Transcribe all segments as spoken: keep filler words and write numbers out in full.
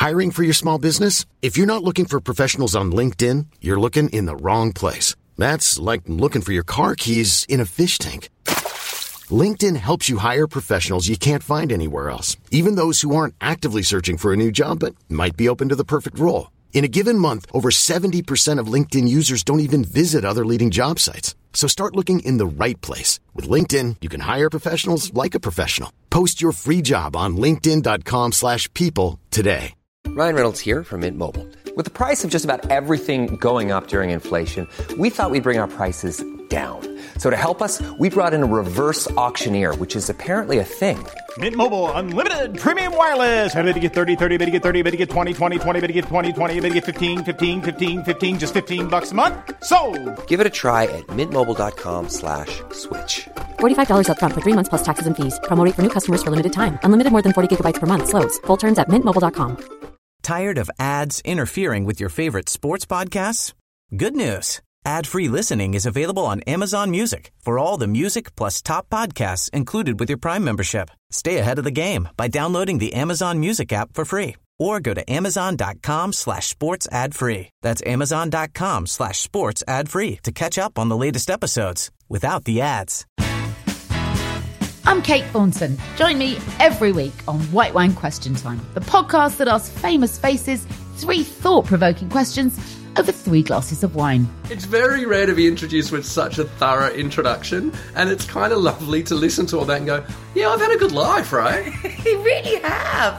Hiring for your small business? If you're not looking for professionals on LinkedIn, you're looking in the wrong place. That's like looking for your car keys in a fish tank. LinkedIn helps you hire professionals you can't find anywhere else, even those who aren't actively searching for a new job but might be open to the perfect role. In a given month, over seventy percent of LinkedIn users don't even visit other leading job sites. So start looking in the right place. With LinkedIn, you can hire professionals like a professional. Post your free job on linkedin.com slash people today. Ryan Reynolds here from Mint Mobile. With the price of just about everything going up during inflation, we thought we'd bring our prices down. So to help us, we brought in a reverse auctioneer, which is apparently a thing. Mint Mobile Unlimited Premium Wireless. How to get thirty, thirty, how to get thirty, how to get twenty, twenty, twenty, how to get twenty, twenty, how to get fifteen, fifteen, fifteen, fifteen, just fifteen bucks a month? Sold! Give it a try at mintmobile.com slash switch. forty-five dollars up front for three months plus taxes and fees. Promo rate for new customers for limited time. Unlimited more than forty gigabytes per month. Slows full terms at mint mobile dot com. Tired of ads interfering with your favorite sports podcasts? Good news. Ad-free listening is available on Amazon Music for all the music plus top podcasts included with your Prime membership. Stay ahead of the game by downloading the Amazon Music app for free or go to amazon.com slash sports ad free. That's amazon.com slash sports ad free to catch up on the latest episodes without the ads. I'm Kate Thornton. Join me every week on White Wine Question Time, the podcast that asks famous faces three thought-provoking questions over three glasses of wine. It's very rare to be introduced with such a thorough introduction, and it's kind of lovely to listen to all that and go, yeah, I've had a good life, right? You really have.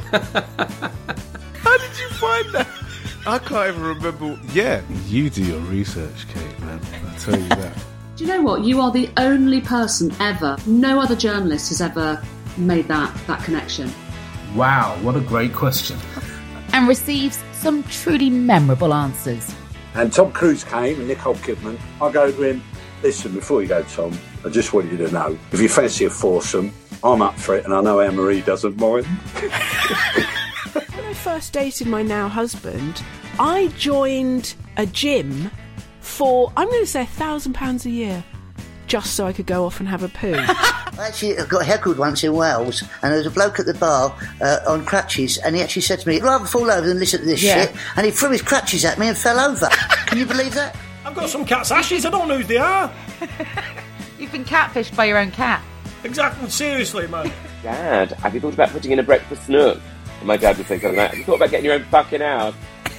How did you find that? I can't even remember. Yeah, you do your research, Kate, man. I'll tell you that. Do you know what? You are the only person ever, no other journalist has ever made that, that connection. Wow, what a great question. And receives some truly memorable answers. And Tom Cruise came and Nicole Kidman. I go to him, listen, before you go, Tom, I just want you to know, if you fancy a foursome, I'm up for it, and I know Anne-Marie doesn't mind. When I first dated my now husband, I joined a gym for, I'm going to say, a thousand pounds a year, just so I could go off and have a poo. I actually got heckled once in Wales, and there was a bloke at the bar uh, on crutches, and he actually said to me, I'd rather fall over than listen to this yeah. shit, and he threw his crutches at me and fell over. Can you believe that? I've got some cat's ashes, I don't know who they are. You've been catfished by your own cat. Exactly, seriously, man. Dad, have you thought about putting in a breakfast nook? And my dad would say something like, have you thought about getting your own fucking house?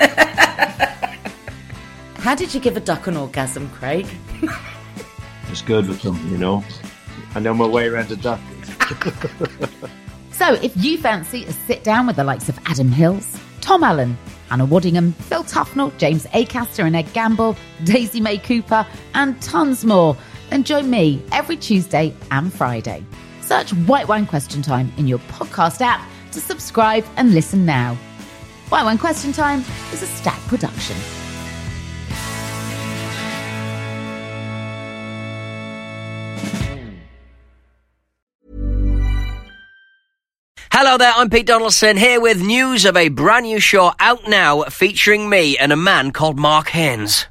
How did you give a duck an orgasm, Craig? Just good with them, you know. I know my way around a duck. So, if you fancy a sit down with the likes of Adam Hills, Tom Allen, Hannah Waddingham, Phil Tufnell, James Acaster and Ed Gamble, Daisy May Cooper, and tons more, then join me every Tuesday and Friday. Search White Wine Question Time in your podcast app to subscribe and listen now. White Wine Question Time is a Stack production. Hello there, I'm Pete Donaldson, here with news of a brand new show out now featuring me and a man called Mark Haynes.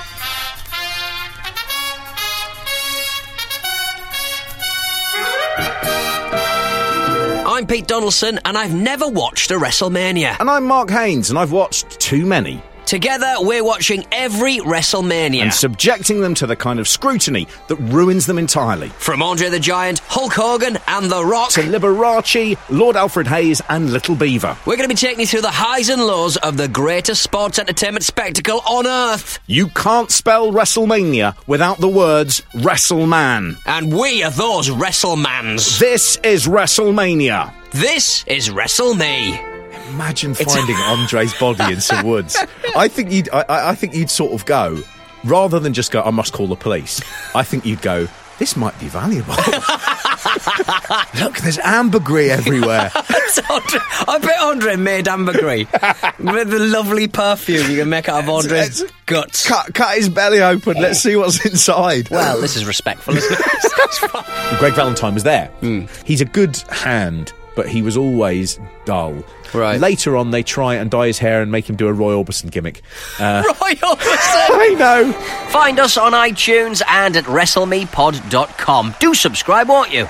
I'm Pete Donaldson, and I've never watched a WrestleMania. And I'm Mark Haynes, and I've watched too many. Together, we're watching every WrestleMania. And subjecting them to the kind of scrutiny that ruins them entirely. From Andre the Giant, Hulk Hogan and The Rock. To Liberace, Lord Alfred Hayes and Little Beaver. We're going to be taking you through the highs and lows of the greatest sports entertainment spectacle on Earth. You can't spell WrestleMania without the words WrestleMan. And we are those WrestleMans. This is WrestleMania. This is WrestleMe. Imagine finding Andre's body in some woods. I think you'd. I, I think you'd sort of go, rather than just go, I must call the police. I think you'd go, this might be valuable. Look, there's ambergris everywhere. Andre, I bet Andre made ambergris with the lovely perfume you can make out of Andre's let's, guts. Cut, cut his belly open. Let's see what's inside. Well, this is respectful, isn't it? Greg Valentine was there. Mm. He's a good hand, but he was always dull. Right. Later on, they try and dye his hair and make him do a Roy Orbison gimmick. Uh, Roy Orbison! I know! Find us on iTunes and at WrestleMePod dot com. Do subscribe, won't you?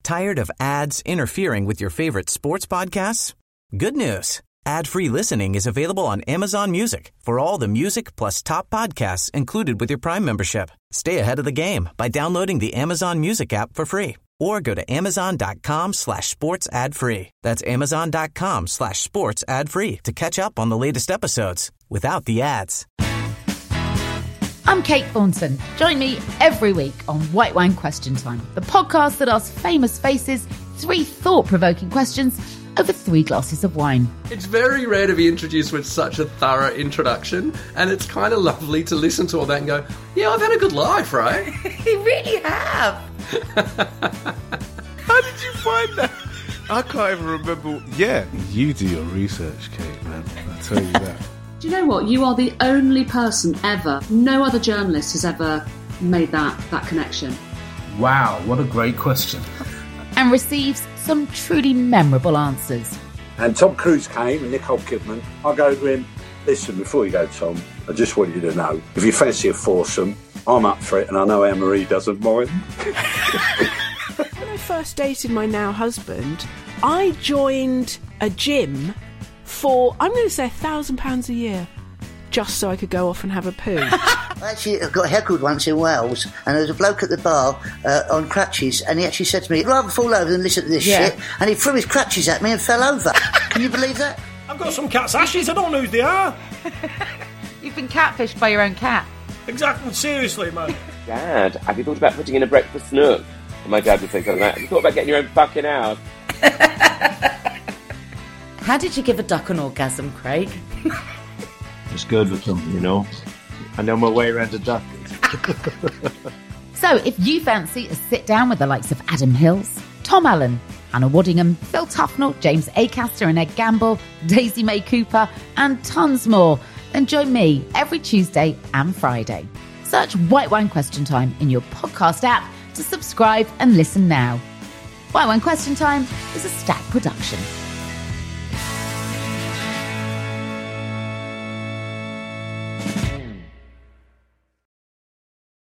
Tired of ads interfering with your favorite sports podcasts? Good news. Ad-free listening is available on Amazon Music for all the music plus top podcasts included with your Prime membership. Stay ahead of the game by downloading the Amazon Music app for free or go to amazon.com slash sports ad free. That's amazon.com slash sports ad free to catch up on the latest episodes without the ads. I'm Kate Thornton. Join me every week on White Wine Question Time, the podcast that asks famous faces three thought-provoking questions over three glasses of wine. It's very rare to be introduced with such a thorough introduction, and it's kind of lovely to listen to all that and go, yeah, I've had a good life, right? You really have. How did you find that? I can't even remember. Yeah, you do your research, Kate, man. I tell you that. Do you know what? You are the only person ever, no other journalist has ever made that, that connection. Wow, what a great question. And receives some truly memorable answers. And Tom Cruise came and Nicole Kidman. I go to him, listen, before you go, Tom, I just want you to know, if you fancy a foursome, I'm up for it, and I know Anne-Marie doesn't mind. When I first dated my now husband, I joined a gym for, I'm going to say, a thousand pounds a year, just so I could go off and have a poo. I actually got heckled once in Wales, and there was a bloke at the bar uh, on crutches, and he actually said to me, I'd rather fall over than listen to this Yeah. shit, and he threw his crutches at me and fell over. Can you believe that? I've got some cat's ashes, I don't know who they are. You've been catfished by your own cat. Exactly, seriously, man. Dad, have you thought about putting in a breakfast nook? And my dad would say something like, have you thought about getting your own fucking house? How did you give a duck an orgasm, Craig? Just good with them, you know. I know my way around a duck. So if you fancy a sit down with the likes of Adam Hills, Tom Allen, Hannah Waddingham, Phil Tufnell, James Acaster and Ed Gamble, Daisy May Cooper, and tons more, then join me every Tuesday and Friday. Search White Wine Question Time in your podcast app to subscribe and listen now. White Wine Question Time is a Stack production.